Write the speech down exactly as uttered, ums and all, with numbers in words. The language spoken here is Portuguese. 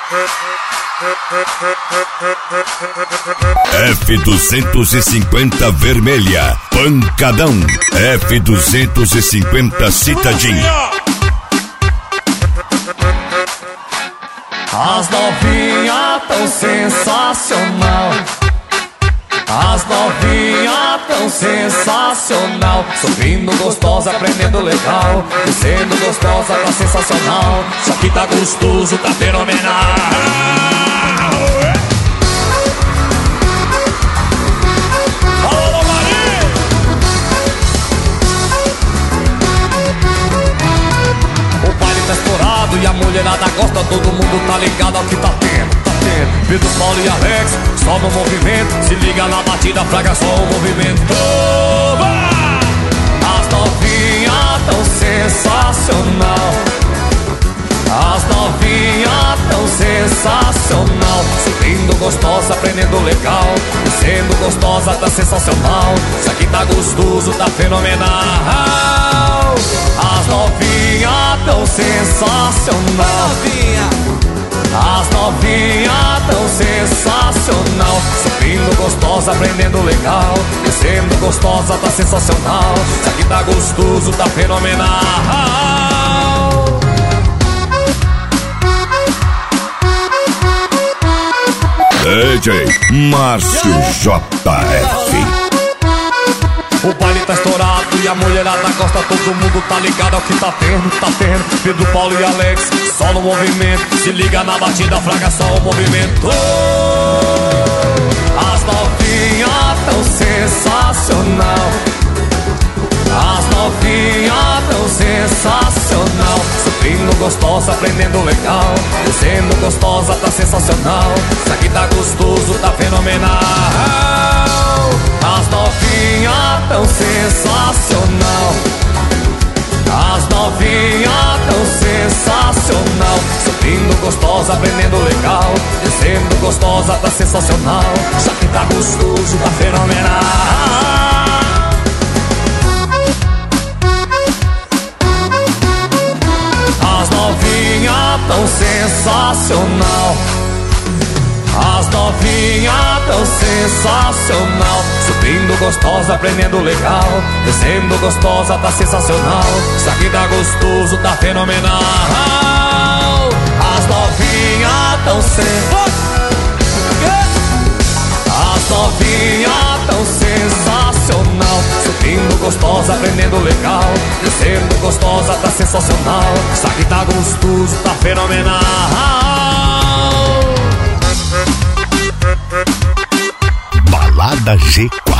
F duzentos e cinquenta vermelha, pancadão. F duzentos e cinquenta citadinho. As novinhas tão sensacional. As novinhas tão sensacional. Subindo gostosa, aprendendo legal. Descendo gostosa, tá sensacional. Isso aqui tá gostoso, tá fenomenal. Alô, Maria! O baile tá estourado e a mulherada gosta. Todo mundo tá ligado ao que tá tendo. Pedro, Paulo e Alex, só no movimento. Se liga na batida, fraga só o movimento. Oba! As novinhas tão sensacional. As novinhas tão sensacional. Subindo gostosa, aprendendo legal. Sendo gostosa, tá sensacional. Isso aqui tá gostoso, tá fenomenal. As novinhas tão sensacional. As novinhas tão sensacional. Subindo gostosa, aprendendo legal. Descendo gostosa, tá sensacional. Isso aqui tá gostoso, tá fenomenal. D J Márcio J F. O baile tá estourado e a mulherada gosta. Todo mundo tá ligado ao que tá tendo, tá tendo. Pedro, Paulo e Alex, só no movimento. Se liga na batida, fraga só o movimento. As novinhas tão sensacional. As novinhas tão sensacional. Subindo gostosa, aprendendo legal. Descendo gostosa, tá sensacional. Isso aqui tá gostoso, tá fenomenal. As novinhas tão sensacional. As novinhas tão sensacional. Subindo gostosa, aprendendo legal. Descendo gostosa, tá sensacional. Isso aqui tá gostoso, tá fenomenal. As novinhas tão sensacional. As novinhas tão sensacional. Subindo gostosa, aprendendo legal. Descendo gostosa, tá sensacional. Isso aqui tá gostoso, tá fenomenal. As novinhas tão sensacional. As novinhas tão sensacional. Subindo gostosa, aprendendo legal. Descendo gostosa, tá sensacional. Isso aqui tá gostoso, tá fenomenal. Balada G quatro.